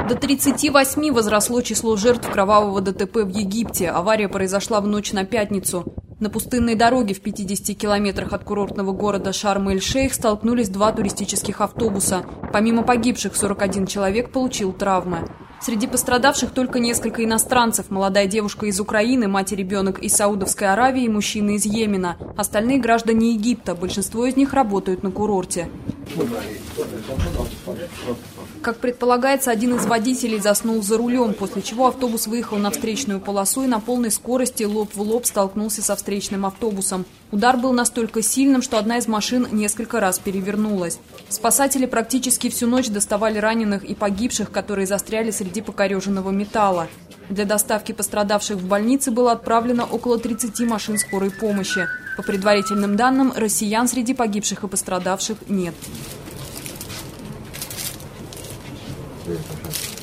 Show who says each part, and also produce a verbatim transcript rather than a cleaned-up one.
Speaker 1: До тридцати восьми возросло число жертв кровавого ДТП в Египте. Авария произошла в ночь на пятницу. На пустынной дороге в пятидесяти километрах от курортного города Шарм-эль-Шейх столкнулись два туристических автобуса. Помимо погибших, сорок один человек получил травмы. Среди пострадавших только несколько иностранцев. Молодая девушка из Украины, мать и ребенок из Саудовской Аравии и мужчина из Йемена. Остальные граждане Египта. Большинство из них работают на курорте. Как предполагается, один из водителей заснул за рулем, после чего автобус выехал на встречную полосу и на полной скорости лоб в лоб столкнулся со встречным автобусом. Удар был настолько сильным, что одна из машин несколько раз перевернулась. Спасатели практически всю ночь доставали раненых и погибших, которые застряли среди покореженного металла. Для доставки пострадавших в больницы было отправлено около тридцати машин скорой помощи. По предварительным данным, россиян среди погибших и пострадавших нет.
Speaker 2: Привет,